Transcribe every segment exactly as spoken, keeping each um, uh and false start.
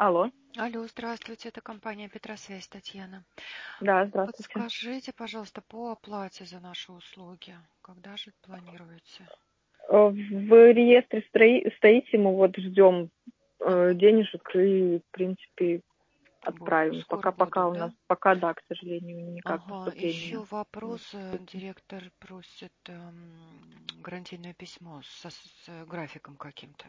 Алло. Алло, здравствуйте, это компания Петросвязь, Татьяна. Да, здравствуйте. Подскажите, пожалуйста, по оплате за наши услуги, когда же планируете? Э, В реестре строи- стоите, мы вот ждем э, Ага. денежек и, в принципе, Бу- отправим. Скоро Пока, пока будут, у нас, да? пока да, к сожалению, никак Ага, поступления. еще вопрос. э, Нет. Директор просит эм, гарантийное письмо со, с э, графиком каким-то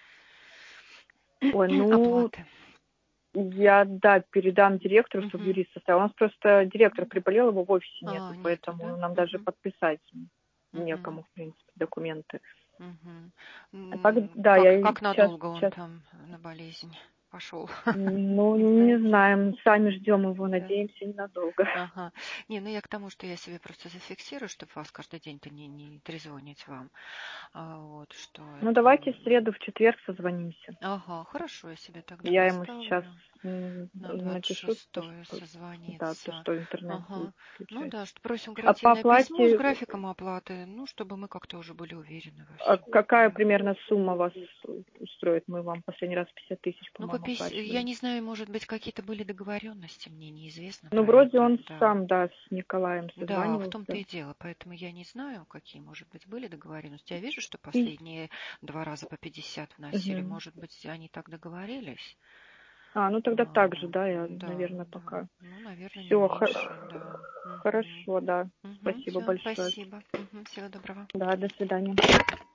Ой, ну, оплаты. я, да, передам директору, чтобы Мгм. юрист составил. У нас просто директор приболел, его в офисе нету, А, нету, поэтому да? нам даже Мгм. подписать Мгм. некому, в принципе, документы. Мгм. А так, М, да, Как, я как сейчас, надолго он сейчас, там на болезнь пошел? ну, Не не знаете? знаем, сами ждем его, Да. надеемся, ненадолго. Ага. Не, ну я к тому, что я себе просто зафиксирую, чтобы вас каждый день-то не, не трезвонить вам. А, вот, что Ну, это... давайте в среду, в четверг созвонимся. Ага, хорошо, я себе тогда Я ему сейчас поставлю м, на двадцать напишу, то, шестое что, да, то, созвониться. что интернет будет Ага. Ну включать. да, что просим А по гарантийное письмо с оплате, графиком оплаты, ну, чтобы мы как-то уже были уверены во а всем. какая примерно сумма вас устроит? Мы вам последний раз пятьдесят тысяч, Ну, по по-моему, пись- я оплачивали. не знаю, может быть, какие-то были договоренности, мне неизвестно Ну, про вроде это, он да. сам, да, с Николаем Да, в том-то созванивался. и дело. Поэтому я не знаю, какие, может быть, были договоренности. Я вижу, что И- последние два раза по пятьдесят вносили. Мгм. Может быть, они так договорились? А, ну тогда так же, Вот. да, я, Да, наверное, да. пока. Ну, наверное, не Все, меньше, да. Угу. хорошо, да. Угу. Спасибо Все, большое. спасибо. Угу. Всего доброго. Да, до свидания.